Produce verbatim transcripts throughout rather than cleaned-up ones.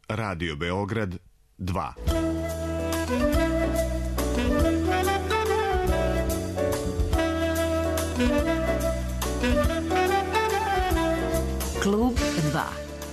Radio Beograd dva. Klub dva.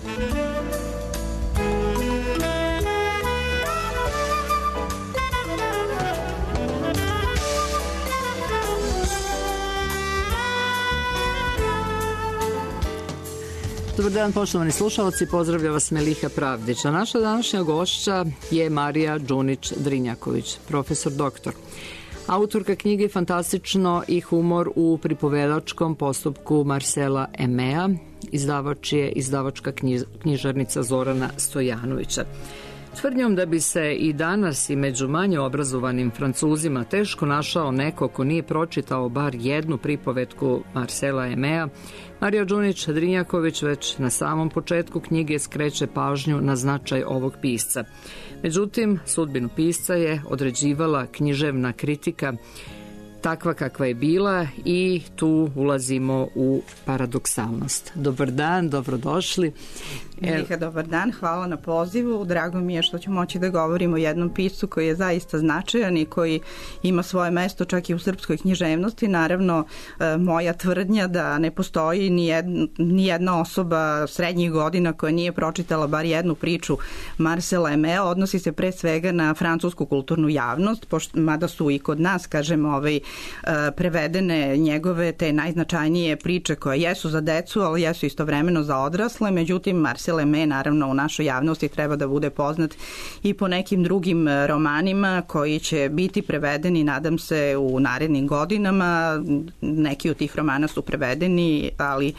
Dobar dan, poštovani slušalci, pozdravlja vas Meliha Pravdić. A naša današnja gošća je Marija Đunić-Drinjaković, profesor doktor. Autorka knjige Fantastično i humor u pripovedačkom postupku Marcela Emea, izdavač je izdavačka knjižarnica Zorana Stojanovića. Tvrdnjom da bi se i danas i među manje obrazovanim Francuzima teško našao neko ko nije pročitao bar jednu pripovetku Marcela Emea, Marija Đunić-Drinjaković već na samom početku knjige skreće pažnju na značaj ovog pisca. Međutim, sudbinu pisca je određivala književna kritika takva kakva je bila i tu ulazimo u paradoksalnost. Dobar dan, dobrodošli. Miliha, dobar dan, hvala na pozivu. Drago mi je što ću moći da govorim o jednom piscu koji je zaista značajan i koji ima svoje mesto čak i u srpskoj književnosti. Naravno, moja tvrdnja da ne postoji ni jedna, ni jedna osoba srednjih godina koja nije pročitala bar jednu priču Marcela Emea odnosi se pre svega na francusku kulturnu javnost, pošto, mada su i kod nas, kažem, ovaj, prevedene njegove te najznačajnije priče koje jesu za decu, ali jesu istovremeno za odrasle. Međutim, Marcel Emea naravno u našoj javnosti treba da bude poznat i po nekim drugim romanima koji će biti prevedeni, nadam se, u narednim godinama. Neki od tih romana su prevedeni, ali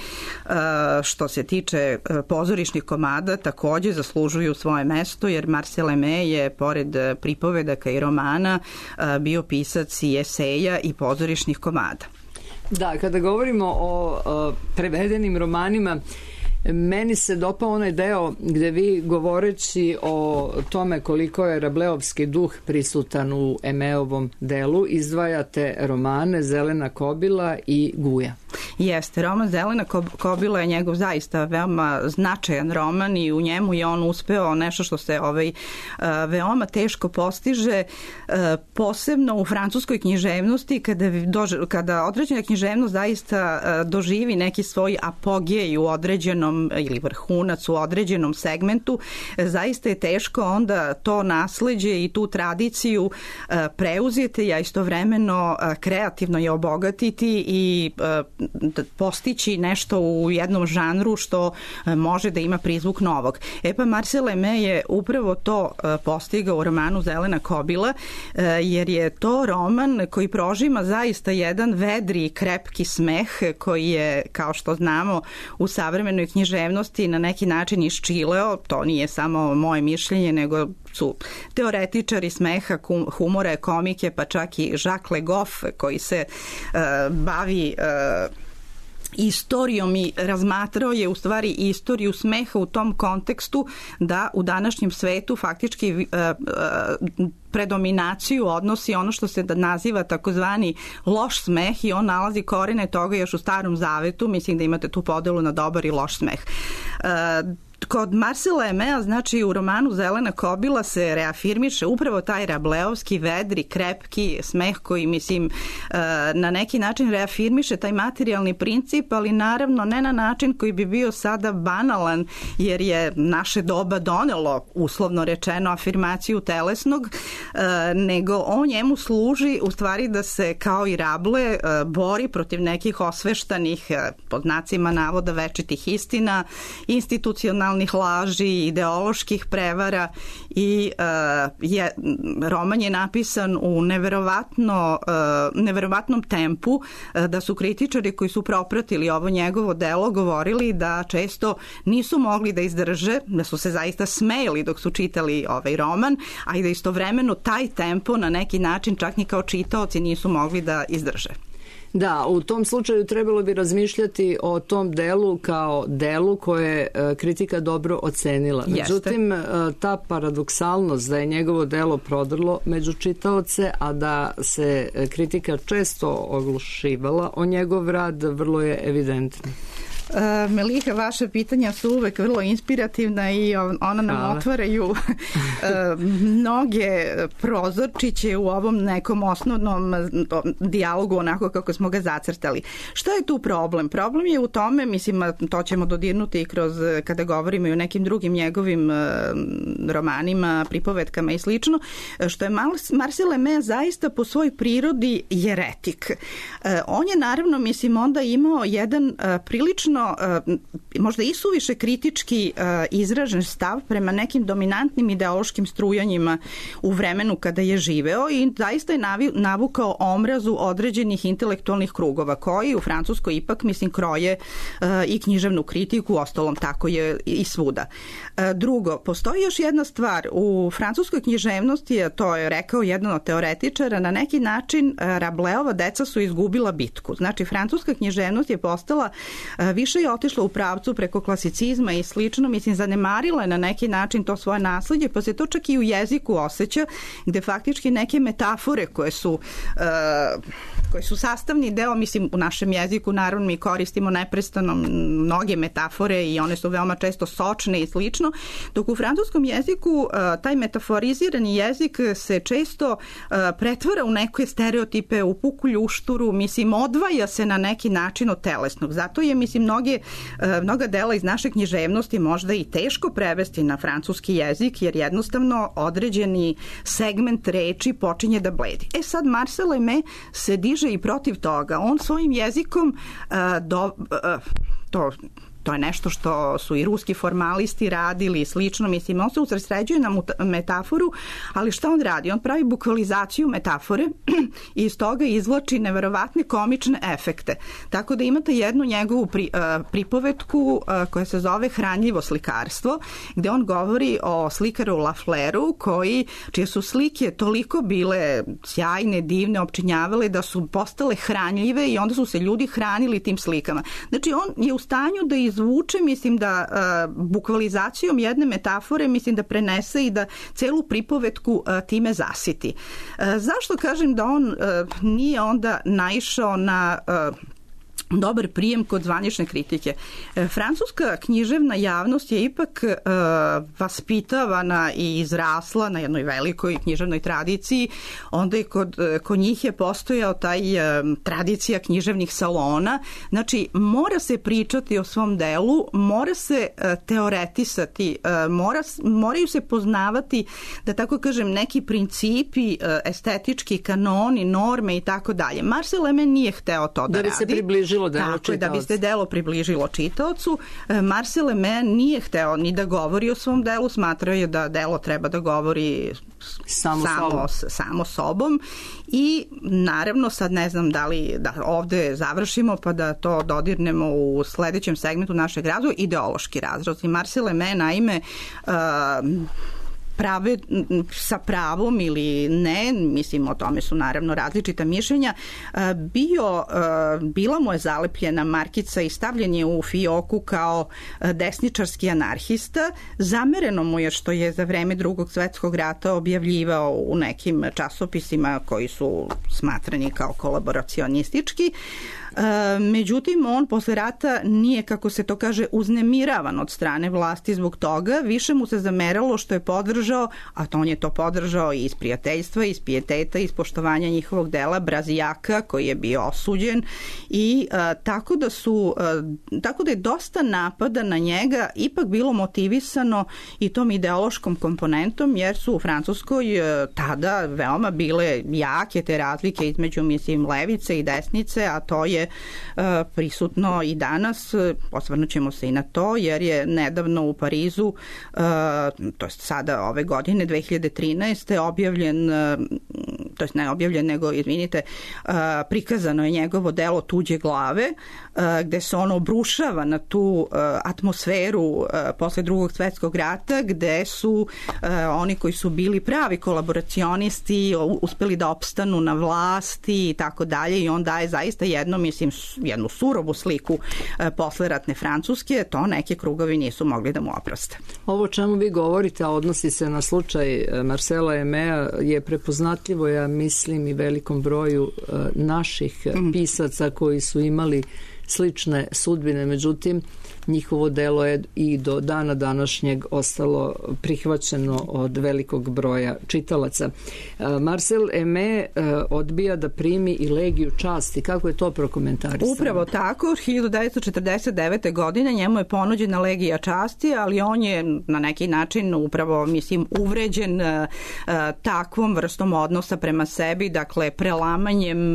što se tiče pozorišnih komada takođe zaslužuju svoje mesto, jer Marcel Emea je pored pripovedaka i romana bio pisac i eseja i pozorišnih komada. Da, kada govorimo o, o prevedenim romanima, meni se dopao onaj deo gde vi, govoreći o tome koliko je rableovski duh prisutan u Emeovom delu, izdvajate romane Zelena kobila i Guja. Jeste, roman Zelena kobila je njegov zaista veoma značajan roman i u njemu je on uspeo nešto što se ovaj, veoma teško postiže, posebno u francuskoj književnosti, kada, dože, kada određena književnost zaista doživi neki svoj apogej u određenom ili vrhunac u određenom segmentu, zaista je teško onda to nasleđe i tu tradiciju preuzeti, a istovremeno kreativno je obogatiti i postići nešto u jednom žanru što može da ima prizvuk novog. E pa Marcel Emea je upravo to postigao u romanu Zelena kobila, jer je to roman koji prožima zaista jedan vedri i krepki smeh koji je, kao što znamo, u savremenoj književnosti na neki način iščileo. To nije samo moje mišljenje, nego su teoretičari smeha, humora, komike, pa čak i Jacques Le Goff koji se uh, bavi uh, istorijom i razmatrao je u stvari istoriju smeha u tom kontekstu da u današnjem svetu faktički uh, uh, predominaciju odnosi ono što se naziva takozvani loš smeh i on nalazi korene toga još u Starom zavetu. Mislim da imate tu podelu na dobar i loš smeh. Uh, Kod Marcela Emea, znači u romanu Zelena kobila se reafirmiše upravo taj rableovski, vedri, krepki smeh koji, mislim, na neki način reafirmiše taj materijalni princip, ali naravno ne na način koji bi bio sada banalan, jer je naše doba donelo, uslovno rečeno, afirmaciju telesnog, nego on njemu služi u stvari da se kao i Rable bori protiv nekih osveštanih, pod znacima navoda, večitih istina, institucionalnih laži, ideoloških prevara i uh, je, roman je napisan u neverovatno, uh, neverovatnom tempu, uh, da su kritičari koji su propratili ovo njegovo delo govorili da često nisu mogli da izdrže, da su se zaista smejali dok su čitali ovaj roman, a i da istovremeno taj tempo na neki način čak ni kao čitaoci nisu mogli da izdrže. Da, u tom slučaju trebalo bi razmišljati o tom delu kao delu koje je kritika dobro ocenila. Međutim, ta paradoksalnost da je njegovo delo prodrlo među čitaoce, a da se kritika često oglušivala o njegov rad, vrlo je evidentna. Uh, Meliha, vaše pitanja su uvek vrlo inspirativna i ona nam Hvala. otvaraju uh, mnoge prozorčiće u ovom nekom osnovnom dijalogu onako kako smo ga zacrtali. Šta je tu problem? Problem je u tome, mislim, to ćemo dodirnuti i kroz kada govorimo i o nekim drugim njegovim uh, romanima, pripovetkama i slično, što je Marcel Aimé zaista po svojoj prirodi jeretik. Uh, on je naravno, mislim, onda imao jedan uh, prilično možda i suviše kritički izražen stav prema nekim dominantnim ideološkim strujanjima u vremenu kada je živeo i zaista je navukao omrazu određenih intelektualnih krugova koji u Francuskoj ipak, mislim, kroje i književnu kritiku, ostalom tako je i svuda. Drugo, postoji još jedna stvar. U francuskoj književnosti, to je rekao jedan od teoretičara, na neki način Rabeleova deca su izgubila bitku. Znači, francuska književnost je postala više je otišla u pravcu preko klasicizma i slično, mislim, zanemarila je na neki način to svoje nasledđe, pa se to čak i u jeziku osjeća, gde faktički neke metafore koje su uh, koje su sastavni deo, mislim, u našem jeziku naravno mi koristimo neprestano mnoge metafore i one su veoma često sočne i slično, dok u francuskom jeziku uh, taj metaforizirani jezik se često uh, pretvara u neke stereotipe, u puku ljušturu, mislim, odvaja se na neki način od telesnog. Zato je, mislim, mnoge, mnoga dela iz naše književnosti možda i teško prevesti na francuski jezik, jer jednostavno određeni segment reči počinje da bledi. E sad, Marcel Aimé se diže i protiv toga. On svojim jezikom uh, do, uh, to... To je nešto što su i ruski formalisti radili i slično. Mislim, on se usredsređuje na metaforu, ali šta on radi? On pravi bukvalizaciju metafore i iz toga izvlači neverovatne komične efekte. Tako da imate jednu njegovu pri, uh, pripovetku uh, koja se zove Hranljivo slikarstvo, gde on govori o slikaru Lafleru, koji, čije su slike toliko bile sjajne, divne, opčinjavale da su postale hranljive i onda su se ljudi hranili tim slikama. Znači, on je u stanju da iz izvuče, mislim da uh, bukvalizacijom jedne metafore, mislim da prenese i da celu pripovetku uh, time zasiti. Uh, zašto kažem da on uh, nije onda naišao na uh, dobar prijem kod zvanične kritike? Francuska književna javnost je ipak e, vaspitavana i izrasla na jednoj velikoj književnoj tradiciji. Onda i kod, kod njih je postojao taj e, tradicija književnih salona. Znači, mora se pričati o svom delu, mora se e, teoretisati, e, mora, moraju se poznavati, da tako kažem, neki principi, e, estetički kanoni, norme i tako dalje. Marcel Aimé nije hteo to da, da radi. Da bi se približilo delo Tako je, da bi se delo približilo čitaocu. Marcel Aimé nije hteo ni da govori o svom delu, smatrao je da delo treba da govori samo, samo, sobom. samo sobom i naravno sad ne znam da li da ovde završimo pa da to dodirnemo u sledećem segmentu našeg razvoja, ideološki razraz. I Marcel Aimé naime uh, prave, sa pravom ili ne, mislim o tome su naravno različita mišljenja, bio, bila mu je zalepljena markica i stavljen je u fioku kao desničarski anarhista. Zamereno mu je što je za vreme Drugog svetskog rata objavljivao u nekim časopisima koji su smatrani kao kolaboracionistički. Međutim, on posle rata nije, kako se to kaže, uznemiravan od strane vlasti zbog toga. Više mu se zameralo što je podržao, a to on je to podržao i iz prijateljstva, iz pijeteta, iz poštovanja njihovog dela, Brazijaka, koji je bio osuđen. I a, tako da su, a, tako da je dosta napada na njega ipak bilo motivisano i tom ideološkom komponentom, jer su u Francuskoj a, tada veoma bile jake te razlike između, mislim, levice i desnice, a to je prisutno i danas. Osvrnut ćemo se i na to, jer je nedavno u Parizu, to je sada ove godine, dve hiljade trinaeste objavljen, to je ne objavljen, nego, izvinite, prikazano je njegovo delo Tuđe glave, gde se ono obrušava na tu atmosferu posle Drugog svetskog rata, gde su oni koji su bili pravi kolaboracionisti uspeli da opstanu na vlasti i tako dalje, i on daje zaista jedno, mislim, jednu surovu sliku posleratne Francuske. To neke krugovi nisu mogli da mu oproste. Ovo čemu vi govorite, a odnosi se na slučaj Marcela Aimé, je prepoznatljivo, ja mislim, i velikom broju naših pisaca koji su imali slične sudbine, međutim njihovo delo je i do dana današnjeg ostalo prihvaćeno od velikog broja čitalaca. Marcel Aimé odbija da primi i legiju časti. Kako je to prokomentarisano? Upravo tako. hiljadu devetsto četrdeset devete. godine njemu je ponuđena legija časti, ali on je na neki način upravo, mislim, uvređen takvom vrstom odnosa prema sebi, dakle prelamanjem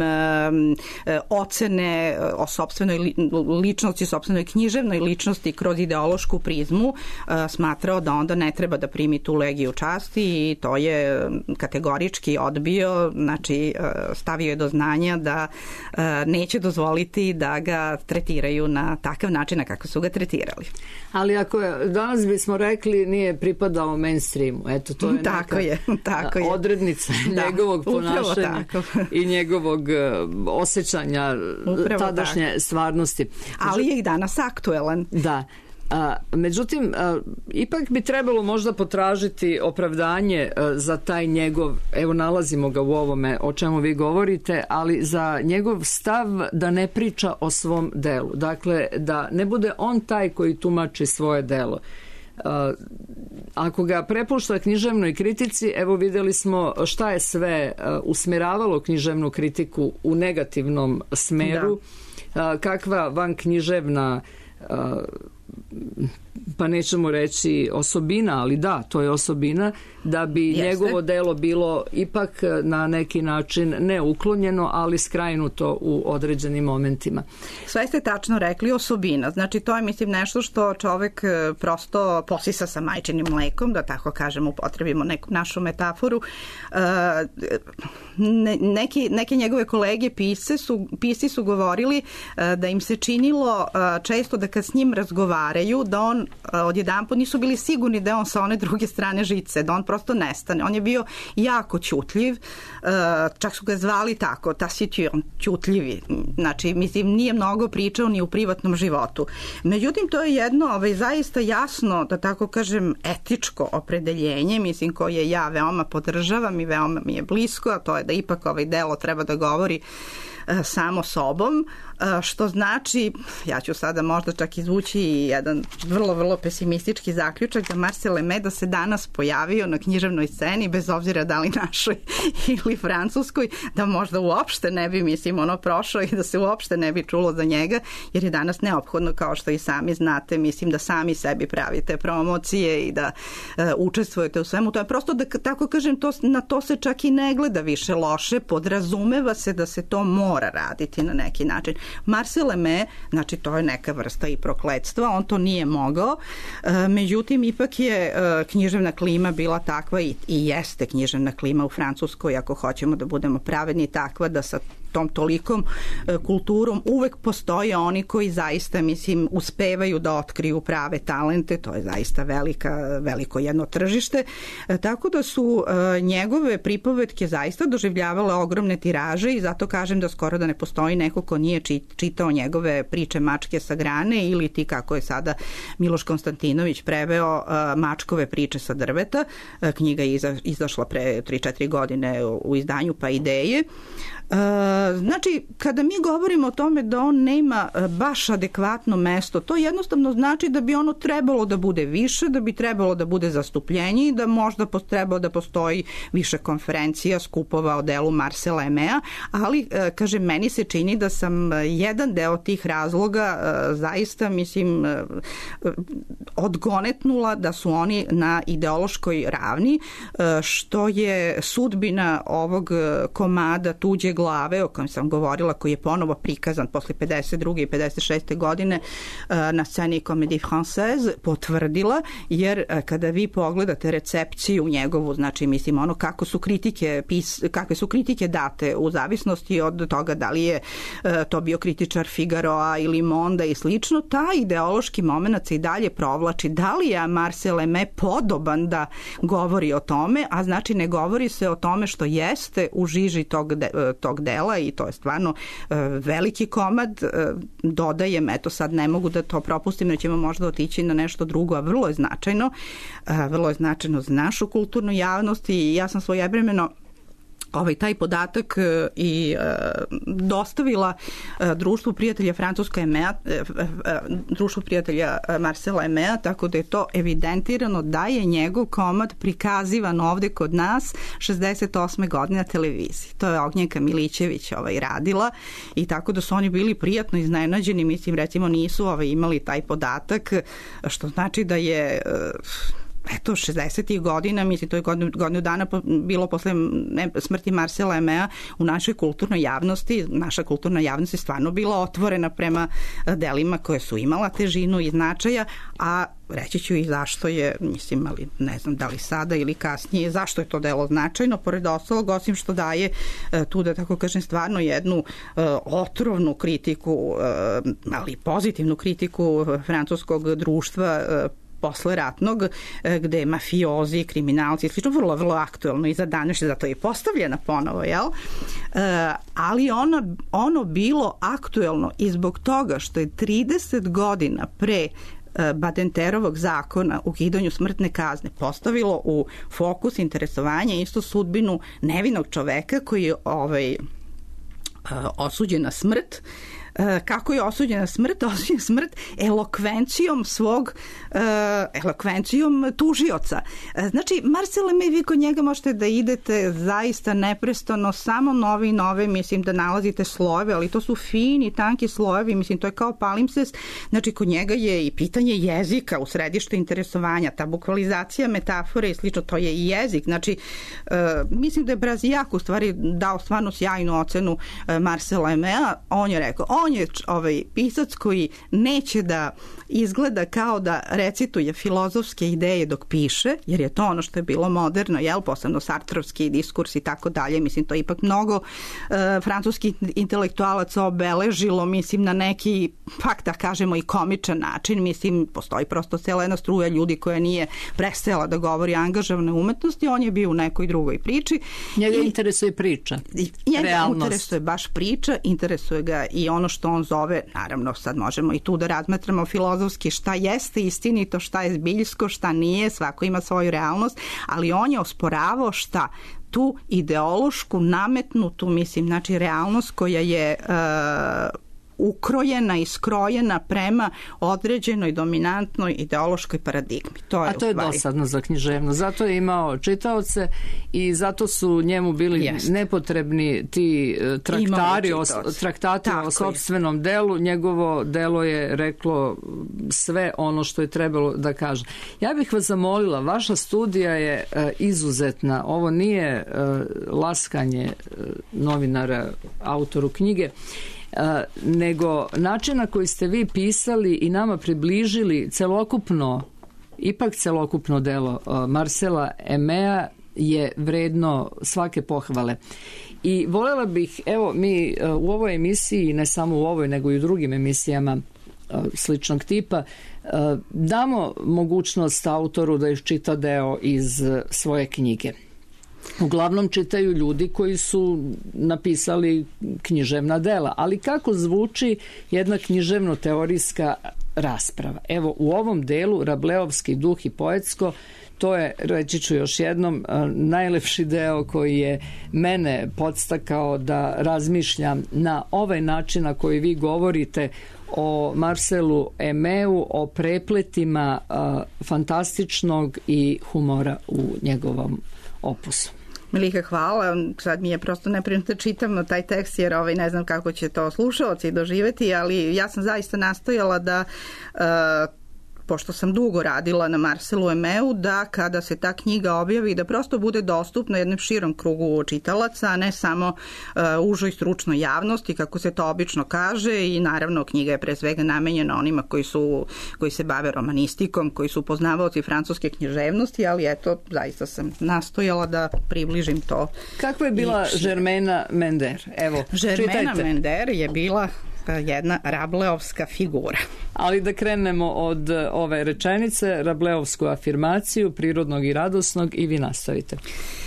ocene o sopstvenoj ličnosti, sopstvenoj književnoj ličnosti kroz ideološku prizmu, smatrao da onda ne treba da primi tu legiju časti i to je kategorički odbio, znači stavio je do znanja da neće dozvoliti da ga tretiraju na takav način na kako su ga tretirali. Ali ako je, danas bismo rekli nije pripadao mainstreamu, eto to je tako neka je, tako je. odrednica da, njegovog ponašanja i njegovog osjećanja upravo tadašnje tako. Stvarnosti. Ali je i danas aktuelan. Da. A, međutim, a, ipak bi trebalo možda potražiti opravdanje a, za taj njegov, evo nalazimo ga u ovome o čemu vi govorite, ali za njegov stav da ne priča o svom delu. Dakle, da ne bude on taj koji tumači svoje delo. A, ako ga prepušta književnoj kritici, evo videli smo šta je sve a, usmjeravalo književnu kritiku u negativnom smeru, a, kakva van književna a, pa nećemo reći osobina, ali da, to je osobina, da bi Jeste. njegovo delo bilo ipak na neki način ne uklonjeno, ali skrajnuto u određenim momentima. Sve ste tačno rekli, osobina. Znači to je, mislim, nešto što čovek prosto posisa sa majčinim mlekom, da tako kažem, upotrebimo neku našu metaforu. Neki, neke njegove kolege pisce su, pisci su govorili da im se činilo često da kad s njim razgovaraju, da on odjedanput nisu bili sigurni da je on sa one druge strane žice, da on prosto nestane. On je bio jako ćutljiv, čak su ga zvali tako, taciturn, ćutljivi. Znači, mislim, nije mnogo pričao ni u privatnom životu. Međutim, to je jedno ovaj, zaista jasno, da tako kažem, etičko opredeljenje, mislim, koje ja veoma podržavam i veoma mi je blisko, a to je da ipak ovaj delo treba da govori samo sobom, što znači, ja ću sada možda čak izvući jedan vrlo, vrlo pesimistički zaključak da Marcel Aimé da se danas pojavio na književnoj sceni, bez obzira da li našoj ili francuskoj, da možda uopšte ne bi, mislim, ono prošao i da se uopšte ne bi čulo za njega, jer je danas neophodno, kao što i sami znate, mislim da sami sebi pravite promocije i da uh, učestvujete u svemu. To je prosto, da tako kažem, to, na to se čak i ne gleda više loše, podrazumeva se da se to mora raditi na neki način. Marcel Aimé, znači to je neka vrsta i prokletstva, on to nije mogao, e, međutim ipak je e, književna klima bila takva i, i jeste književna klima u Francuskoj, ako hoćemo da budemo pravedni, takva da sa tom tolikom e, kulturom uvek postoje oni koji zaista, mislim, uspevaju da otkriju prave talente, to je zaista velika, veliko jedno tržište, e, tako da su e, njegove pripovetke zaista doživljavale ogromne tiraže i zato kažem da skoro da ne postoji neko ko nije čitao njegove priče Mačke sa grane ili ti, kako je sada Miloš Konstantinović preveo, uh, Mačkove priče sa drveta. Uh, knjiga je iza, izašla pre tri četiri godine u, u izdanju Pa ideje. Uh, znači, kada mi govorimo o tome da on nema uh, baš adekvatno mesto, to jednostavno znači da bi ono trebalo da bude više, da bi trebalo da bude zastupljenje i da možda trebalo da postoji više konferencija, skupova o delu Marcela Aimea, ali, uh, kaže, meni se čini da sam jedan deo tih razloga uh, zaista, mislim, uh, odgonetnula da su oni na ideološkoj ravni, uh, što je sudbina ovog komada Tuđe glave, o kojem sam govorila, koji je ponovo prikazan posle pedeset druge i pedeset šeste godine uh, na sceni Comédie Française, potvrdila, jer uh, kada vi pogledate recepciju njegovu, znači, mislim, ono kako su kritike, pis, kakve su kritike date u zavisnosti od toga da li je uh, to bio kritičar Figaroa ili Monda i slično, taj ideološki moment se i dalje provlači. Da li je Marcel Aimé podoban da govori o tome, a znači ne govori se o tome što jeste u žiži tog, de, tog dela i to je stvarno uh, veliki komad. Uh, dodajem, eto sad ne mogu da to propustim, jer ćemo možda otići na nešto drugo, a vrlo je značajno. Uh, vrlo je značajno za našu kulturnu javnost i ja sam svojevremeno ovaj taj podatak i e, dostavila e, društvu prijatelja Francuska Emea, e, e, društvu prijatelja Marcela Emea, tako da je to evidentirano da je njegov komad prikazivan ovde kod nas šezdeset osme godine na televiziji. To je Ognjenka Milićević ovaj, radila i tako da su oni bili prijatno iznenađeni, mislim recimo nisu ovaj, imali taj podatak, što znači da je e, eto, šezdesetih godina, mislim, to je godinu, godinu dana bilo posle smrti Marcela Emea u našoj kulturnoj javnosti. Naša kulturna javnost je stvarno bila otvorena prema delima koje su imala težinu i značaja, a reći ću i zašto je, mislim, ali ne znam da li sada ili kasnije, zašto je to delo značajno, pored ostalog, osim što daje tu, da tako kažem, stvarno jednu uh, otrovnu kritiku, uh, ali pozitivnu kritiku francuskog društva uh, posle ratnog, gde je mafiozi, kriminalci, slično, vrlo, vrlo aktuelno i za današnje, zato je i postavljena ponovo, jel? E, ali ono, ono bilo aktuelno i zbog toga što je trideset godina pre Badenterovog zakona o ukidanju smrtne kazne postavilo u fokus interesovanja isto sudbinu nevinog čoveka koji je ovaj, osuđen na smrt. Kako je osuđena smrt? Osuđena smrt elokvencijom svog uh, elokvencijom tužioca. Znači, Marcel Emea, vi kod njega možete da idete zaista neprestano, samo nove i nove, mislim da nalazite slojeve, ali to su fini, tanki slojevi, mislim, to je kao palimpsest. Znači, kod njega je i pitanje jezika u središtu interesovanja, ta bukvalizacija metafore i slično, to je i jezik. Znači, uh, mislim da je Brazijak u stvari dao stvarno sjajnu ocenu uh, Marcela Emea. On je rekao, on je ovaj pisac koji neće da izgleda kao da recituje filozofske ideje dok piše, jer je to ono što je bilo moderno, jel, posebno sartrovski diskurs i tako dalje. Mislim, to je ipak mnogo uh, francuskih intelektualaca obeležilo, mislim, na neki, pak da kažemo, i komičan način. Mislim, postoji prosto cela jedna struja ljudi koja nije prestala da govori angažovane umetnosti, on je bio u nekoj drugoj priči. Njega I, interesuje priča, njega realnost. Interesuje baš priča, interesuje ga i ono što on zove, naravno sad možemo i tu da razmatramo filozofski šta jeste istinito, šta je zbiljsko, šta nije, svako ima svoju realnost, ali on je osporavao šta? Tu ideološku, nametnutu, mislim, znači realnost koja je uh, ukrojena i skrojena prema određenoj dominantnoj ideološkoj paradigmi. To je A to je dosadno za književnost. Zato je imao čitaoce i zato su njemu bili Jest. nepotrebni ti traktari, o, traktati Tako o sopstvenom je. delu. Njegovo delo je reklo sve ono što je trebalo da kaže. Ja bih vas zamolila, vaša studija je uh, izuzetna. Ovo nije uh, laskanje uh, novinara, autoru knjige, Uh, nego način na koji ste vi pisali i nama približili celokupno, ipak celokupno delo uh, Marcela Emea je vredno svake pohvale. I voljela bih, evo mi uh, u ovoj emisiji, ne samo u ovoj, nego i u drugim emisijama uh, sličnog tipa, uh, damo mogućnost autoru da iščita deo iz uh, svoje knjige. Uglavnom čitaju ljudi koji su napisali književna dela, ali kako zvuči jedna književno-teorijska rasprava? Evo, u ovom delu Rableovski duh i poetsko, to je, reći ću još jednom, najlepši deo koji je mene podstakao da razmišljam na ovaj način na koji vi govorite o Marcelu Emeu, o prepletima uh, fantastičnog i humora u njegovom opusu. Miliha, hvala. Sad mi je prosto neprijatno da čitam taj tekst, jer ovaj, ne znam kako će to slušaoci doživeti, ali ja sam zaista nastojala da uh, pošto sam dugo radila na Marcelu Emeu, da kada se ta knjiga objavi, da prosto bude dostupna jednom širom krugu čitalaca, a ne samo uh, užoj stručnoj javnosti, kako se to obično kaže, i naravno knjiga je pre svega namenjena onima koji su koji se bave romanistikom, koji su poznavaoci francuske književnosti, ali eto, zaista sam nastojala da približim to. Kako je bila I... Germaine Mender? Evo, Germaine čitajte. Mender je bila jedna rableovska figura. Ali da krenemo od ove rečenice, rableovsku afirmaciju prirodnog i radosnog, i vi nastavite.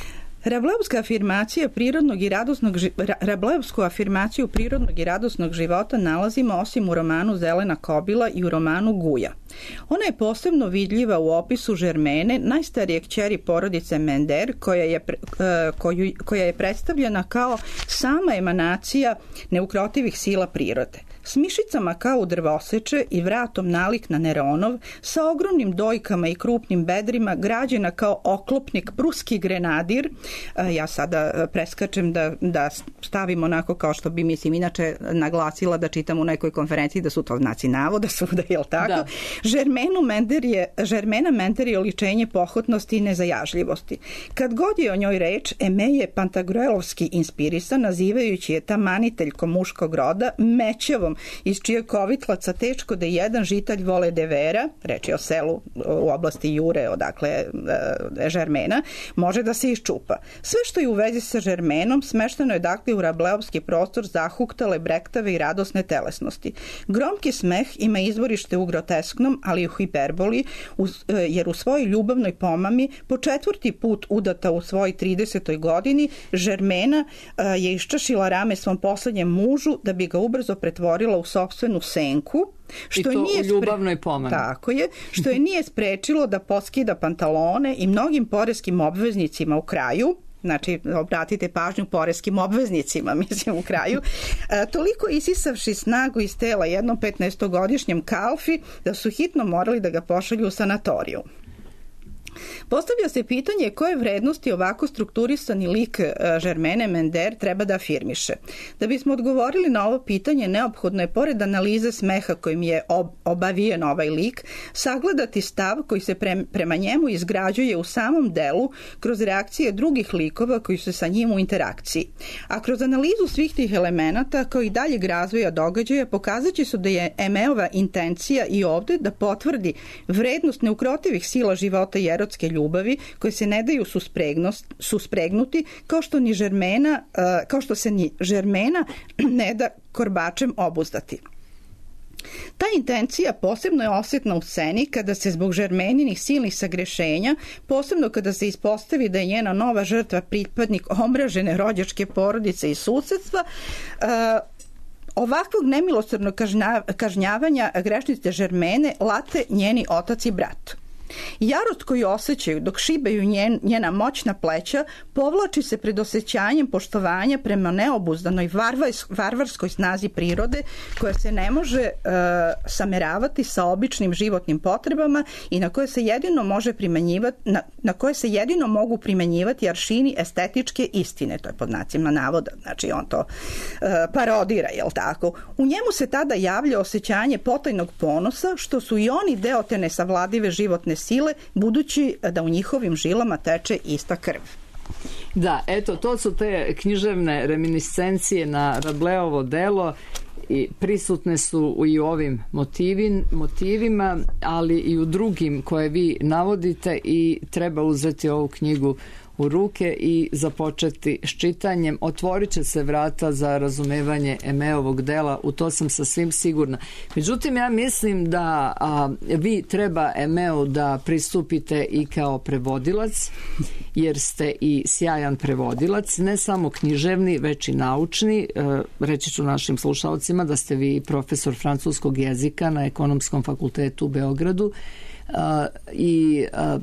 Rableovska afirmacija prirodnog i radosnog Rableovsku afirmaciju prirodnog i radosnog života nalazimo osim u romanu Zelena kobila i u romanu Guja. Ona je posebno vidljiva u opisu Žermene, najstarije kćeri porodice Mender, koja je, koju, koja je predstavljena kao sama emanacija neukrotivih sila prirode. S mišicama kao u drvoseče i vratom nalik na Neronov, sa ogromnim dojkama i krupnim bedrima, građena kao oklopnik pruski grenadir. Ja sada preskačem da, da stavim onako kao što bi, mislim, inače naglasila da čitam u nekoj konferenciji da su to znaci navoda svuda, jel tako? Da. Žermenu Mender je, Žermena Mender je oličenje pohotnosti i nezajažljivosti. Kad god je o njoj reč, Eme je pantagruelovski inspirisan, nazivajući je tamaniteljkom muškog roda, mećevom iz čijeg kovitlaca teško da jedan žitalj vole devera, reč je o selu u oblasti Jure, odakle e, Žermena, može da se iščupa. Sve što je u vezi sa Žermenom smešteno je dakle u rableovski prostor zahuktale, brektave i radosne telesnosti. Gromki smeh ima izvorište u grotesknom, ali i u hiperboli, jer u svojoj ljubavnoj pomami po četvrti put udata u svojoj tridesetoj godini, Žermena je iščašila rame svom poslednjem mužu da bi ga ubrzo pretvorila u sopstvenu senku, što I to nije u ljubavnoj pomami. Tako je, što je nije sprečilo da poskida pantalone i mnogim poreskim obveznicima u kraju, znači obratite pažnju poreskim obveznicima, mislim u kraju, e, toliko isisavši snagu iz tela jednom petnaestogodišnjem kalfi da su hitno morali da ga pošalju u sanatoriju. Postavlja se pitanje koje vrednosti ovako strukturisani lik Žermene Mender treba da afirmiše. Da bismo odgovorili na ovo pitanje, neophodno je, pored analize smeha kojim je obavijen ovaj lik, sagledati stav koji se prema njemu izgrađuje u samom delu kroz reakcije drugih likova koji su sa njim u interakciji. A kroz analizu svih tih elemenata, kao i daljeg razvoja događaja, pokazat će se da je Emeova intencija i ovde da potvrdi vrednost neukrotivih sila života i erotske ljubavi koje se ne daju suspregnuti, kao što ni Žermena, kao što se ni Žermena ne da korbačem obuzdati. Ta intencija posebno je osjetna u sceni kada se zbog Žermeninih silnih sagrešenja, posebno kada se ispostavi da je njena nova žrtva pripadnik omražene rođačke porodice i susedstva, ovakvog nemilosrdnog kažnjavanja grešnice Žermene late njeni otac i brat. Jarost koju osjećaju dok šibaju njen, njena moćna pleća povlači se pred osjećanjem poštovanja prema neobuzdanoj varvarskoj snazi prirode koja se ne može e, sameravati sa običnim životnim potrebama i na koje se jedino može primenjivati, na, na koje se jedino mogu primenjivati aršini estetičke istine, to je pod znacima navoda, znači on to e, parodira, jel tako? U njemu se tada javlja osjećanje potajnog ponosa što su i oni deo te nesavladive životne sile, budući da u njihovim žilama teče ista krv. Da, eto, to su te književne reminiscencije na Rableovo delo i prisutne su i u ovim motivin, motivima, ali i u drugim koje vi navodite i treba uzeti ovu knjigu u ruke i započeti s čitanjem. Otvorit će se vrata za razumevanje Emeovog dela, u to sam sasvim sigurna. Međutim, ja mislim da a, vi treba Emeu da pristupite i kao prevodilac, jer ste i sjajan prevodilac, ne samo književni, već i naučni. E, reći ću našim slušalcima da ste vi profesor francuskog jezika na Ekonomskom fakultetu u Beogradu a, i a,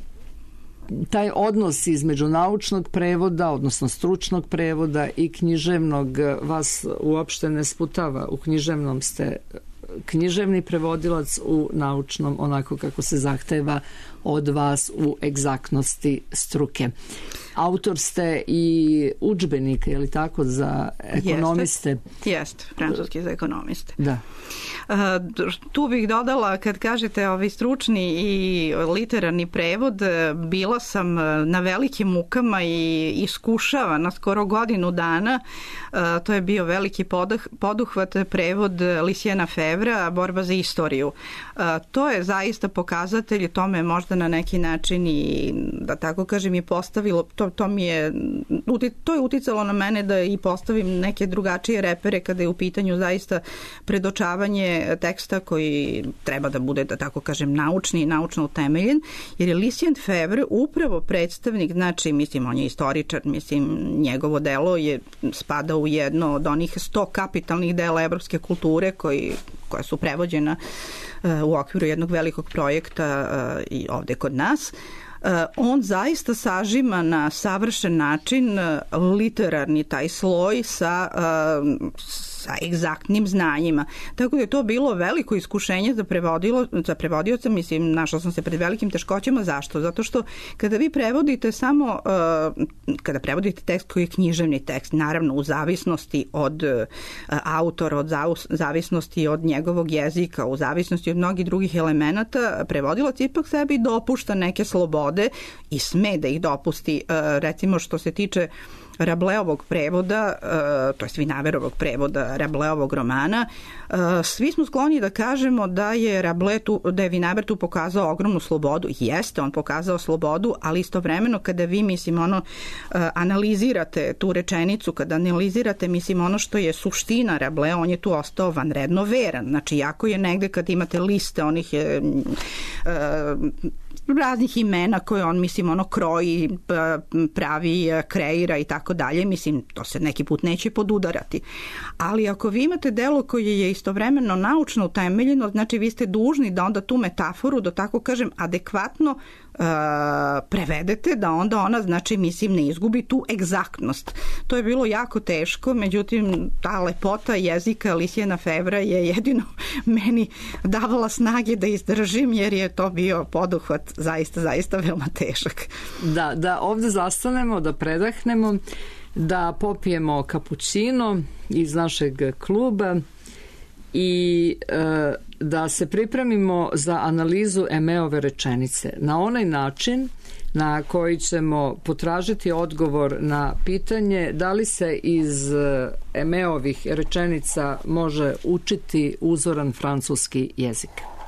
taj odnos između naučnog prevoda, odnosno stručnog prevoda i književnog vas uopšte ne sputava. U književnom ste književni prevodilac, u naučnom onako kako se zahteva od vas u egzaktnosti struke. Autor ste i udžbenika, je li tako, za ekonomiste? Jeste, jest, francuski za ekonomiste. Da. Uh, tu bih dodala, kad kažete ovi stručni i literarni prevod, bila sam na velikim mukama i iskušavana skoro godinu dana. Uh, to je bio veliki poduh, poduhvat prevod Luciena Febvrea, Borba za istoriju. Uh, to je zaista pokazatelj, tome možda zaista na neki način i da tako kažem je postavilo, to, to mi je, to je uticalo na mene da i postavim neke drugačije repere kada je u pitanju zaista predočavanje teksta koji treba da bude, da tako kažem, naučni i naučno utemeljen, jer je Lucien Febvre upravo predstavnik, znači, mislim, on je istoričar, mislim, njegovo delo je spada u jedno od onih sto kapitalnih dela evropske kulture koji, koja su prevođena uh, u okviru jednog velikog projekta uh, i ovde kod nas. Uh, on zaista sažima na savršen način uh, literarni taj sloj sa uh, sa egzaktnim znanjima. Tako da je to bilo veliko iskušenje za, prevodilo, za prevodioca, mislim, našla sam se pred velikim teškoćama. Zašto? Zato što kada vi prevodite samo, uh, kada prevodite tekst koji je književni tekst, naravno u zavisnosti od uh, autora, od zavisnosti od njegovog jezika, u zavisnosti od mnogih drugih elemenata, prevodilac ipak sebi dopušta neke slobode i sme da ih dopusti. Uh, recimo što se tiče Rableovog prevoda, uh, to je Vinaverovog prevoda Rableovog romana, uh, svi smo skloni da kažemo da je Rabelais tu, da je Vinaver tu pokazao ogromnu slobodu. Jeste, on pokazao slobodu, ali istovremeno kada vi, mislim, ono, uh, analizirate tu rečenicu, kada analizirate, mislim, ono što je suština Rabelais, on je tu ostao vanredno veran. Znači, jako je negde kad imate liste onih uh, raznih imena koje on, mislim, ono kroji, pravi, kreira i tako dalje, mislim, to se neki put neće podudarati. Ali ako vi imate delo koje je istovremeno naučno utemeljeno, znači vi ste dužni da onda tu metaforu, da tako kažem, adekvatno uh, prevedete, da onda ona, znači, mislim, ne izgubi tu egzaktnost. To je bilo jako teško, međutim, ta lepota jezika Luciena Febvrea je jedino meni davala snage da izdržim, jer je to bio poduhvat zaista, zaista veoma težak. Da, da ovde zastanemo, da predahnemo, da popijemo kapućino iz našeg kluba i e, da se pripremimo za analizu Emeove rečenice na onaj način na koji ćemo potražiti odgovor na pitanje da li se iz Emeovih rečenica može učiti uzoran francuski jezik.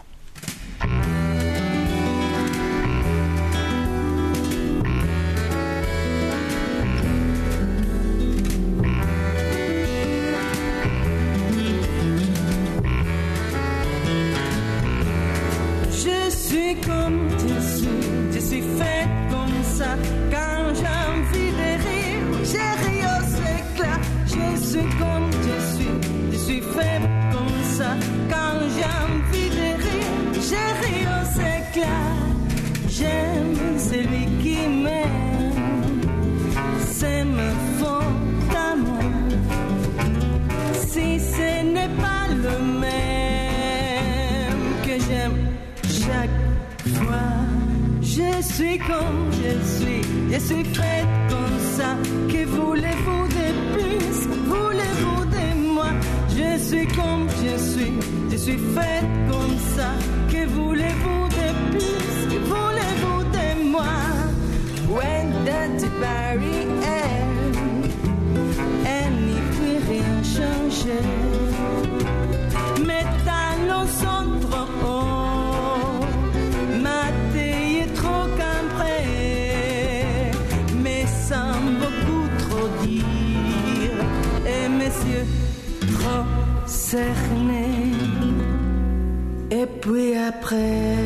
Comme je suis, je suis faite comme ça. Quand j'ai envie de rire, je ris aux éclats. Je suis comme je suis, je suis faite comme ça. Quand j'ai envie de rire, je ris aux éclats. J'aime celui qui m'aime, c'est me fond d'amour. Si ce n'est pas le même que j'aime chaque fois, je suis comme je suis, je suis faite comme ça. Que voulez-vous de plus? Voulez-vous de moi? Je suis comme je suis, je suis faite comme ça. Que voulez-vous de plus? Que voulez-vous de moi? When that barrière, elle n'y peut rien changer. Mes talons sont trop hauts, ma taille est trop cambrée, mais sans beaucoup trop dire, et mes yeux trop cernés. Et puis après,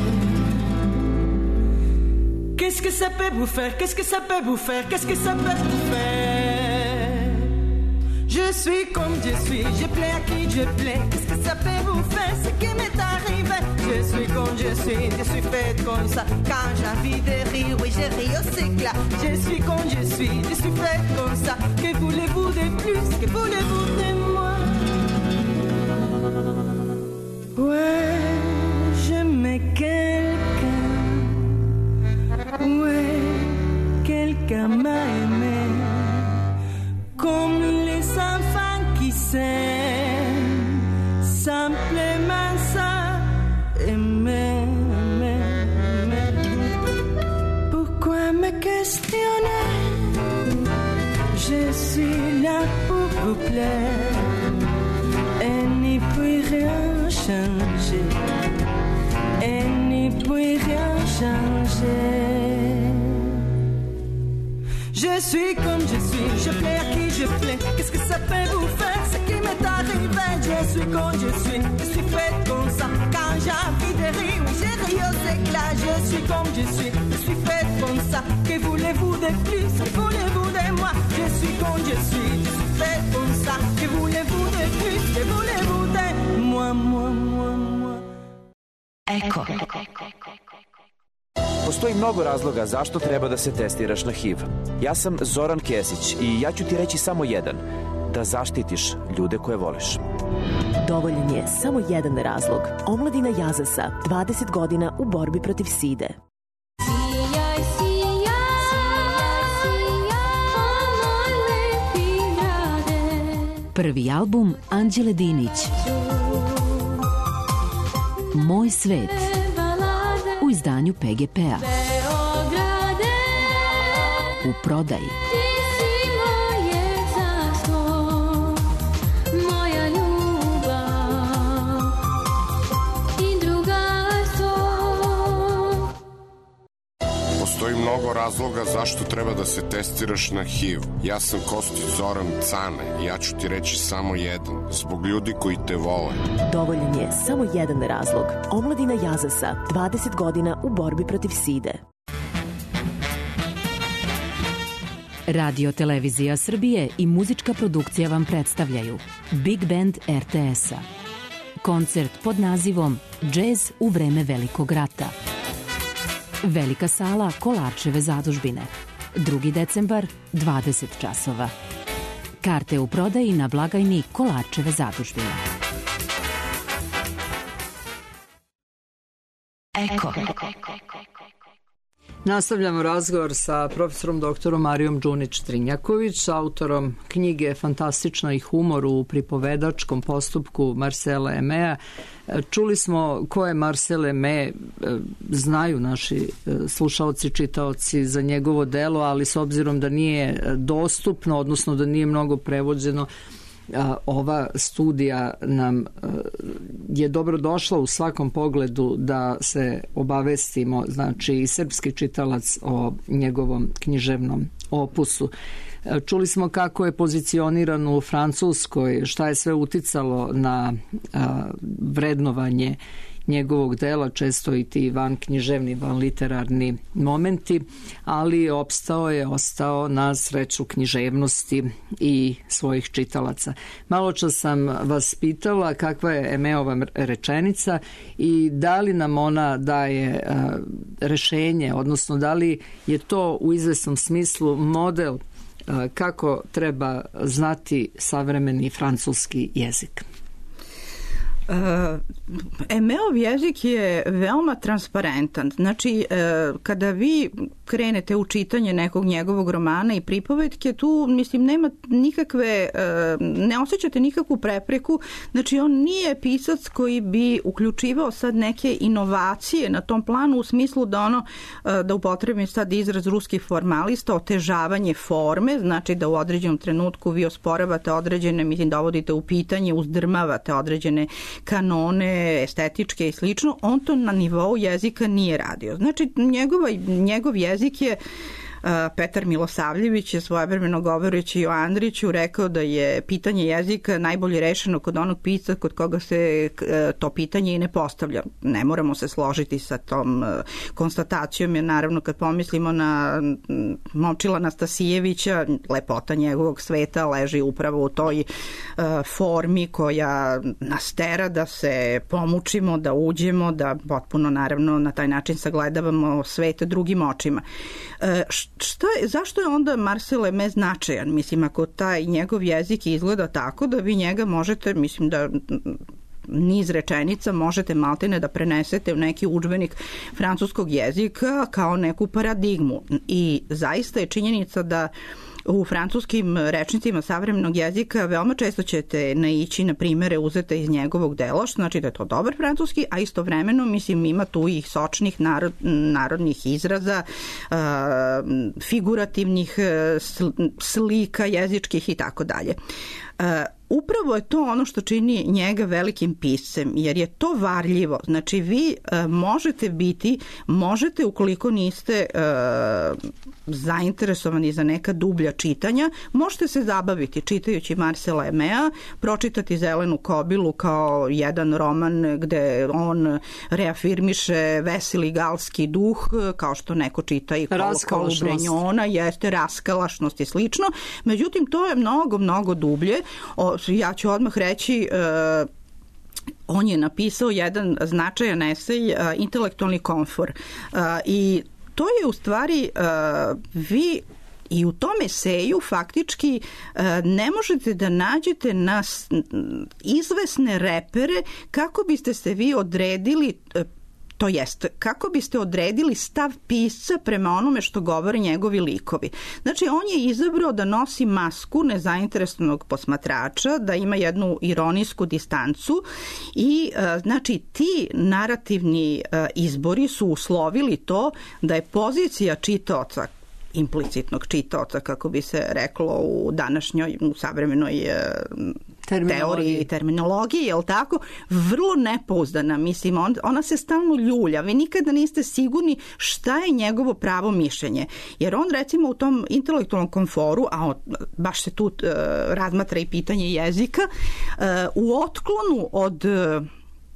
qu'est-ce que ça peut vous faire? Qu'est-ce que ça peut vous faire? Qu'est-ce que ça peut vous faire? Je suis comme je suis, je plais à qui je plais. Qu'est-ce que ça peut vous faire? Ce qui m'est arrivé. Je suis comme je suis, je suis faite comme ça. Quand j'ai envie de rire, oui, je ris aux éclats. Je suis comme je suis, je suis faite comme ça. Que voulez-vous de plus? Que voulez-vous de moi? Ouais, j'aimais quelqu'un. Ouais, quelqu'un m'a aimé. Comme les enfants qui s'aiment, simplement ça, aimer, aimer, aimer. Pourquoi me questionner? Je suis là pour vous plaire et n'y puis rien changer. et n'y puis rien changer. Je suis comme je suis, je plais à qui je plais. Qu'est-ce que ça peut vous faire, ce qui m'est arrivé? Je suis comme je suis, je suis faite comme ça. Quand j'ai envie de rire, oui, j'ai ri aux éclats. Je suis comme je suis, je suis faite comme ça. Que voulez-vous de plus, que voulez-vous de moi? Je suis comme je suis, je suis faite comme ça. Que voulez-vous de plus, que voulez-vous de moi, moi, moi, moi. Eko. Postoji mnogo razloga zašto treba da se testiraš na H I V. Ja sam Zoran Kesić i ja ću ti reći samo jedan. Da zaštitiš ljude koje voliš. Dovoljan je samo jedan razlog. Omladina Jazasa, dvadeset godina u borbi protiv side. Sijaj, sijaj, sijaj, o moj lepi grade. Prvi album Anđele Dinić. Moj svet. U izdanju P G P-a. U prodaji. Postoji mnogo razloga zašto treba da se testiraš na H I V. Ja sam Kostić Zoran Cane i ja ću ti reći samo jedan. Zbog ljudi koji te vole. Dovoljan je samo jedan razlog. Omladina Jazasa, dvadeset godina u borbi protiv side. Radio Televizija Srbije i muzička produkcija vam predstavljaju Big Band R T S-a. Koncert pod nazivom Džez u vreme Velikog rata. Velika sala Kolarčeve zadužbine. drugi decembar, dvadeset časova. Karte u prodaji na blagajni Kolarčeve zadužbine. Eko. Nastavljamo razgovor sa profesorom doktorom Marijom Đunić-Drinjaković, autorom knjige Fantastično i humor u pripovedačkom postupku Marcela Aimée. Čuli smo ko je Marcel Aimée, znaju naši slušaoci, čitaoci za njegovo delo, ali s obzirom da nije dostupno, odnosno da nije mnogo prevođeno, ova studija nam je dobro došla u svakom pogledu da se obavestimo, znači i srpski čitalac, o njegovom književnom opusu. Čuli smo kako je pozicioniran u Francuskoj, šta je sve uticalo na vrednovanje njegovog dela, često i ti van književni, van literarni momenti, ali opstao je, ostao na sreću književnosti i svojih čitalaca. Malo čas sam vas pitala kakva je Aiméova rečenica i da li nam ona daje a, rešenje, odnosno da li je to u izvesnom smislu model a, kako treba znati savremeni francuski jezik. Uh, Aiméov jezik je veoma transparentan. Znači, uh, kada vi krenete u čitanje nekog njegovog romana i pripovetke, tu, mislim, nema nikakve, uh, ne osjećate nikakvu prepreku. Znači, on nije pisac koji bi uključivao sad neke inovacije na tom planu u smislu da ono, uh, da upotrebim sad izraz ruskih formalista, otežavanje forme, znači da u određenom trenutku vi osporavate određene, mislim, dovodite u pitanje, uzdrmavate određene kanone estetičke i slično, on to na nivou jezika nije radio. Znači, njegova, njegov jezik je, Petar Milosavljević je svojevremeno govoreći o Andriću rekao da je pitanje jezika najbolje rešeno kod onog pisca kod koga se to pitanje i ne postavlja. Ne moramo se složiti sa tom konstatacijom, jer naravno kad pomislimo na Momčila Nastasijevića, lepota njegovog sveta leži upravo u toj formi koja nas tera da se pomučimo, da uđemo, da potpuno naravno na taj način sagledavamo svet drugim očima. Šta je, zašto je onda Marcel Aimée značajan? Mislim, ako taj njegov jezik izgleda tako da vi njega možete, mislim da niz rečenica možete maltene da prenesete u neki udžbenik francuskog jezika kao neku paradigmu. I zaista je činjenica da u francuskim rečnicima savremenog jezika veoma često ćete naići na primere uzete iz njegovog dela, što znači da je to dobar francuski, a istovremeno, mislim, ima tu i sočnih narod, narodnih izraza, uh, figurativnih slika jezičkih i tako dalje. Upravo je to ono što čini njega velikim piscem, jer je to varljivo. Znači, vi e, možete biti, možete ukoliko niste e, zainteresovani za neka dublja čitanja, možete se zabaviti čitajući Marcela Aimea, pročitati Zelenu kobilu kao jedan roman gde on reafirmiše veseli galski duh, kao što neko čita i Kolu Brenjona, jeste raskalašnost i slično. Međutim, to je mnogo, mnogo dublje. O, ja ću odmah reći, uh, on je napisao jedan značajan esej, uh, intelektualni komfor. Uh, I to je u stvari, uh, vi i u tom eseju faktički uh, ne možete da nađete na izvesne repere kako biste se vi odredili, uh, to jest, kako biste odredili stav pisca prema onome što govore njegovi likovi. Znači, on je izabrao da nosi masku nezainteresovanog posmatrača, da ima jednu ironijsku distancu i, znači, ti narativni izbori su uslovili to da je pozicija čitaoca, implicitnog čitaoca, kako bi se reklo u današnjoj, u savremenoj teoriji i terminologiji, je li tako, vrlo nepouzdana. Mislim, on, ona se stalno ljulja. Vi nikada niste sigurni šta je njegovo pravo mišljenje. Jer on, recimo, u tom intelektualnom komforu, a on, baš se tu uh, razmatra i pitanje jezika, uh, u otklonu od uh,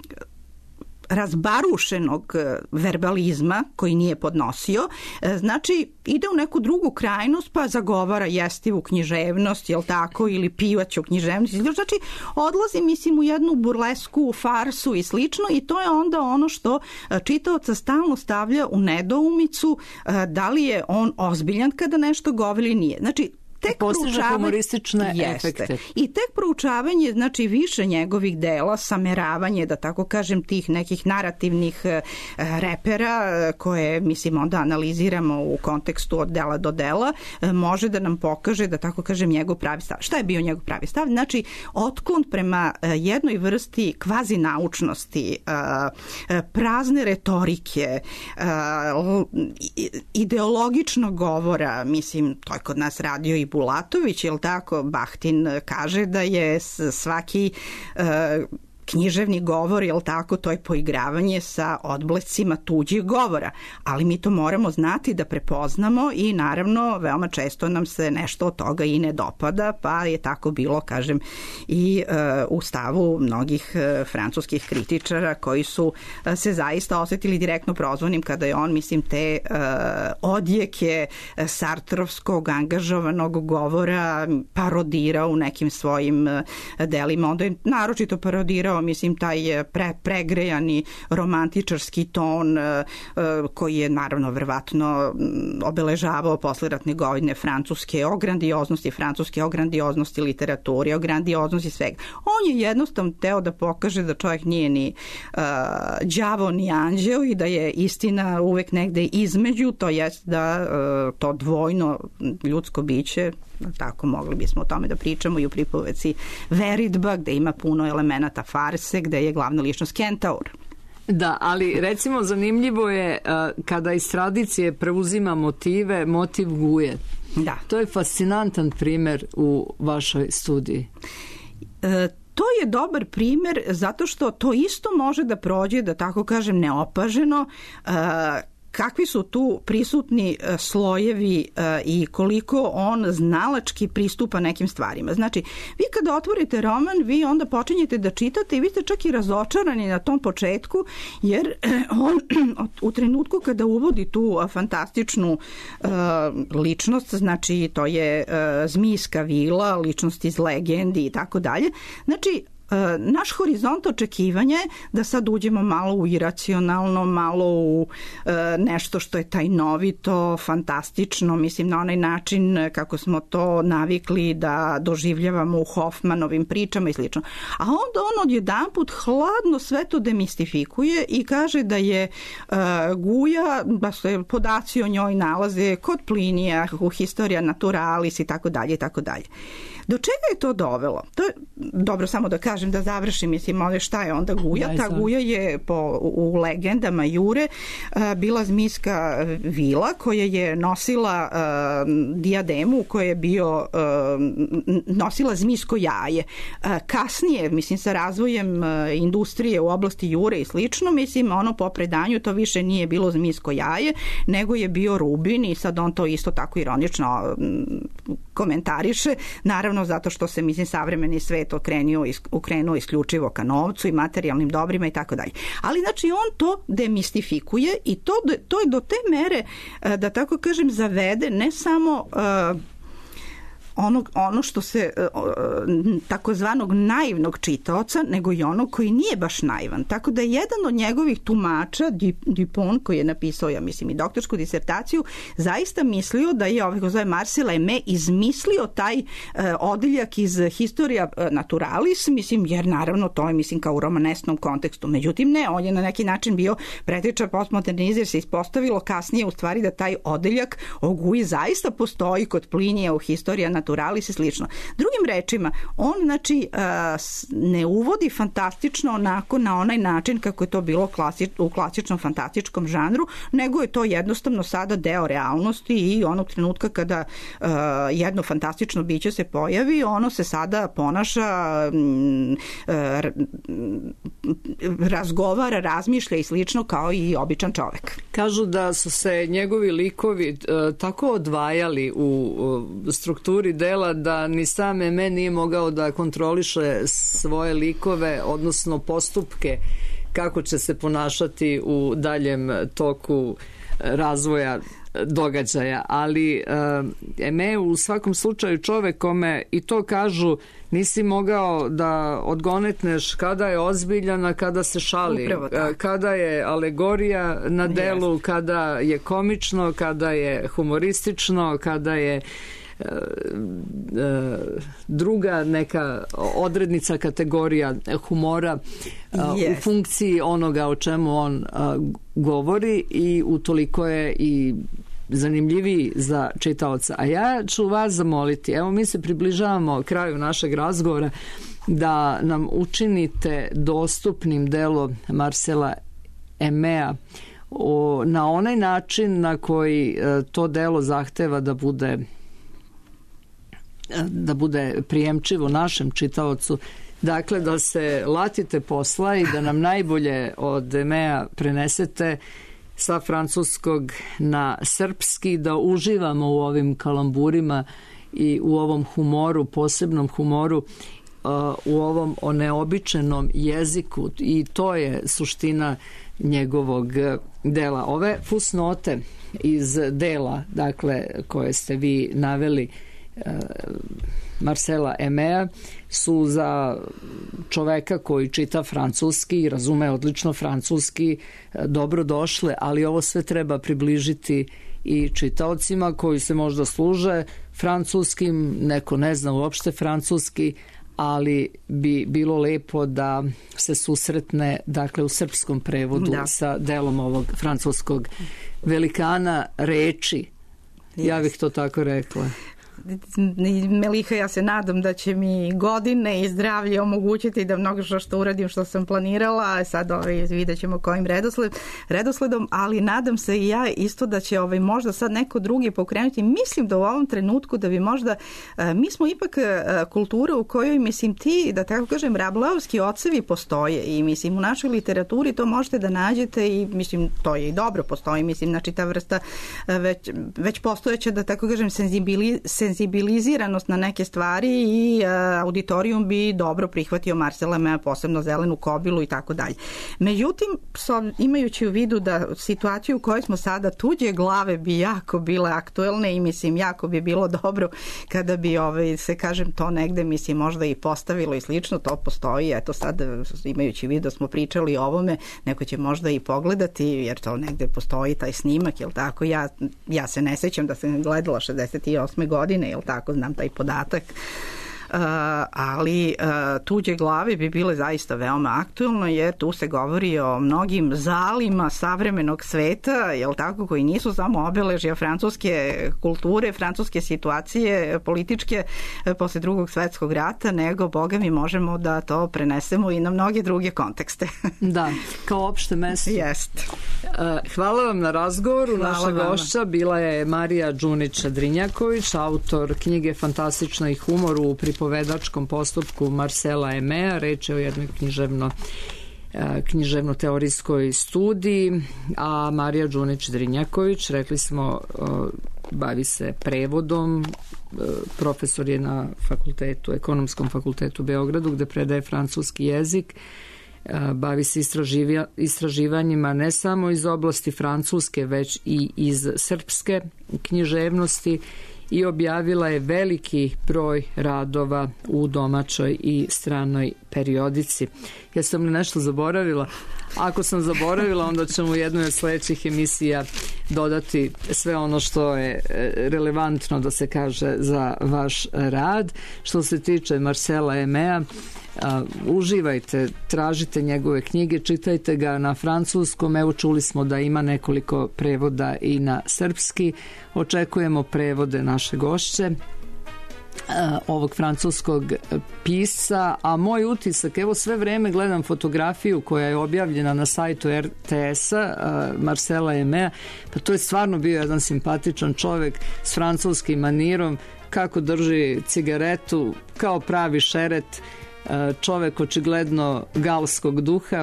razbarušenog verbalizma koji nije podnosio, znači ide u neku drugu krajnost pa zagovara jestivu književnost, jel tako, ili pivaću književnost, znači odlazi, mislim, u jednu burlesku, farsu i slično, i to je onda ono što čitaoca stalno stavlja u nedoumicu da li je on ozbiljan kada nešto govori ili nije. Znači, tek postiže humoristične jeste. efekte. I tek proučavanje, znači, više njegovih dela, sameravanje, da tako kažem, tih nekih narativnih e, repera koje, mislim, onda analiziramo u kontekstu od dela do dela, e, može da nam pokaže, da tako kažem, njegov pravi stav. Šta je bio njegov pravi stav? Znači, otklon prema e, jednoj vrsti kvazi naučnosti, e, e, prazne retorike, e, ideologičnog govora, mislim, to je kod nas radio i Bulatović, je li tako? Bahtin kaže da je svaki uh, književni govor, je li tako, to je poigravanje sa odblescima tuđih govora. Ali mi to moramo znati da prepoznamo i naravno veoma često nam se nešto od toga i ne dopada, pa je tako bilo, kažem, i uh, u stavu mnogih uh, francuskih kritičara koji su uh, se zaista osetili direktno prozvanim kada je on, mislim, te uh, odjeke uh, sartrovskog angažovanog govora parodirao u nekim svojim uh, delima. Onda je naročito parodirao, mislim, taj pre, pregrejani romantičarski ton koji je naravno verovatno obeležavao posleratne godine Francuske, o grandioznosti Francuske, o grandioznosti literature, o grandioznosti svega. On je jednostavno teo da pokaže da čovjek nije ni uh, đavo ni anđeo i da je istina uvek negde između, to jest da uh, to dvojno ljudsko biće, tako mogli bismo o tome da pričamo i u pripoveci Veridba, gde ima puno elemenata farse, gde je glavna ličnost Kentaur. Da, ali recimo zanimljivo je uh, kada iz tradicije preuzima motive, motiv Guje. Da. To je fascinantan primer u vašoj studiji. E, to je dobar primer zato što to isto može da prođe, da tako kažem, neopaženo, uh, kakvi su tu prisutni slojevi i koliko on znalački pristupa nekim stvarima. Znači, vi kada otvorite roman, vi onda počinjete da čitate i vi ste čak i razočarani na tom početku, jer on u trenutku kada uvodi tu fantastičnu ličnost, znači to je zmijska vila, ličnost iz legendi i tako dalje, znači naš horizont očekivanja je da sad uđemo malo u iracionalno, malo u e, nešto što je tajnovito, fantastično, mislim na onaj način kako smo to navikli da doživljavamo u Hoffmanovim pričama i slično. A onda on odjedanput hladno sve to demistifikuje i kaže da je e, Guja, da se podaci o njoj nalaze kod Plinija, u Historia Naturalis i tako dalje i tako dalje. Do čega je to dovelo? To je, dobro samo da kažem, kažem da završim, mislim, ali šta je onda Guja? Daj, Ta sam. Guja je po, u legendama Jure a, bila zmijska vila koja je nosila a, dijademu, koja je bio a, nosila zmijsko jaje. A, kasnije, mislim, sa razvojem a, industrije u oblasti Jure i slično, mislim, ono po predanju to više nije bilo zmijsko jaje, nego je bio rubin i sad on to isto tako ironično komentariše, naravno zato što se, mislim, savremeni svet okrenuo, okrenuo isključivo ka novcu i materijalnim dobrima i tako dalje. Ali znači on to demistifikuje i to, to je do te mere, da tako kažem, zavede ne samo uh, Ono, ono što se takozvanog naivnog čitaoca, nego i onog koji nije baš naivan. Tako da je jedan od njegovih tumača, Dupont, koji je napisao, ja mislim, i doktorsku disertaciju, zaista mislio da je ovaj, ko zove Marcel Aimé, izmislio taj uh, odeljak iz Historia Naturalis, mislim, jer naravno to je, mislim, kao u romanesnom kontekstu. Međutim, ne, on je na neki način bio preteča postmodernizma, jer se ispostavilo kasnije u stvari da taj odeljak o Guji zaista postoji kod Plinija u Historia Naturalis i slično. Drugim rečima, on znači ne uvodi fantastično onako na onaj način kako je to bilo klasič, u klasičnom fantastičkom žanru, nego je to jednostavno sada deo realnosti i onog trenutka kada uh, jedno fantastično biće se pojavi, ono se sada ponaša, um, razgovara, razmišlja i slično kao i običan čovek. Kažu da su se njegovi likovi uh, tako odvajali u uh, strukturi dela da ni sam Aimé nije mogao da kontroliše svoje likove, odnosno postupke kako će se ponašati u daljem toku razvoja događaja, ali uh, Aimé u svakom slučaju čovek kome, i to kažu, nisi mogao da odgonetneš kada je ozbiljan, a kada se šali, kada je alegorija na delu, yes. kada je komično, kada je humoristično, kada je druga neka odrednica kategorija humora yes. u funkciji onoga o čemu on govori, i utoliko je i zanimljiviji za čitaoca. A ja ću vas zamoliti, evo mi se približavamo kraju našeg razgovora, da nam učinite dostupnim delo Marcela Aimea na onaj način na koji to delo zahteva da bude da bude prijemčivo našem čitaocu, dakle da se latite posla i da nam najbolje od Aimea prenesete sa francuskog na srpski, da uživamo u ovim kalamburima i u ovom humoru, posebnom humoru, u ovom neobičanom jeziku, i to je suština njegovog dela. Ove fusnote iz dela, dakle, koje ste vi naveli, Marcela Aimea, su za čoveka koji čita francuski i razume odlično francuski dobro došle, ali ovo sve treba približiti i čitaocima koji se možda služe francuskim, neko ne zna uopšte francuski, ali bi bilo lepo da se susretne, dakle, u srpskom prevodu da. sa delom ovog francuskog velikana reči. Yes. Ja bih to tako rekla. Meliha, ja se nadam da će mi godine i zdravlje omogućiti da mnogo što, što uradim što sam planirala, sad ovaj, vidjet ćemo kojim redosled, redosledom, ali nadam se i ja isto da će ovaj, možda sad neko drugi pokrenuti. Mislim da u ovom trenutku da bi možda, mi smo ipak kultura u kojoj, mislim, ti, da tako kažem, rablaovski ocevi postoje i mislim u našoj literaturi to možete da nađete i mislim to je i dobro postoji, mislim, znači ta vrsta već, već postojeća, da tako kažem, senzibilizacija senzibiliziranost na neke stvari i a, auditorijum bi dobro prihvatio Marcela Aimea, posebno Zelenu kobilu i tako dalje. Međutim, so, imajući u vidu da situaciju u kojoj smo sada, tuđe glave bi jako bile aktuelne i mislim jako bi bilo dobro kada bi ovaj, se kažem to negde mislim možda i postavilo i slično, to postoji, eto sad imajući u vidu da smo pričali o ovome, neko će možda i pogledati jer to negde postoji taj snimak, jel tako, ja, ja se ne sećam da sam gledala šezdeset osme godine, jel tako, znam taj podatak. ali tuđe glave bi bile zaista veoma aktuelno, jer tu se govori o mnogim zalima savremenog sveta, jel tako, koji nisu samo obeležja francuske kulture, francuske situacije političke posle drugog svetskog rata, nego, boga mi, možemo da to prenesemo i na mnoge druge kontekste. Da, kao opšte mesto. Jeste. Hvala vam na razgovoru. Hvala Naša vama. gošća bila je Marija Đunić-Drinjaković, autor knjige Fantastično i humor u pripovedačkom postupku Marcela Aimea. Reč je o jednoj književno književno-teorijskoj studiji, a Marija Đunić-Drinjaković, rekli smo, bavi se prevodom, profesor je na fakultetu, ekonomskom fakultetu u Beogradu, gde predaje francuski jezik, bavi se istraživa, istraživanjima ne samo iz oblasti francuske, već i iz srpske književnosti i objavila je veliki broj radova u domaćoj i stranoj periodici. Ja sam li nešto zaboravila? Ako sam zaboravila, onda ćemo u jednoj od sledećih emisija dodati sve ono što je relevantno da se kaže za vaš rad. Što se tiče Marcela Aimea, Uh, uživajte, tražite njegove knjige, čitajte ga na francuskom, evo čuli smo da ima nekoliko prevoda i na srpski, očekujemo prevode naše gošće, uh, ovog francuskog pisca, a moj utisak, evo sve vreme gledam fotografiju koja je objavljena na sajtu R T S-a, uh, Marcela Aimea, pa to je stvarno bio jedan simpatičan čovek s francuskim manirom, kako drži cigaretu, kao pravi šeret, čovek očigledno galskog duha,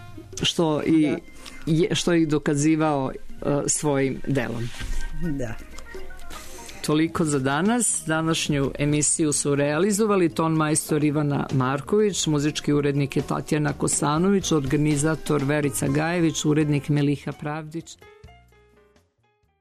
što i je, što je dokazivao svojim delom. Da. Toliko za danas. Današnju emisiju su realizovali ton majstor Ivana Marković, muzički urednik je Tatjana Kosanović, organizator Verica Gajević, urednik Meliha Pravdić.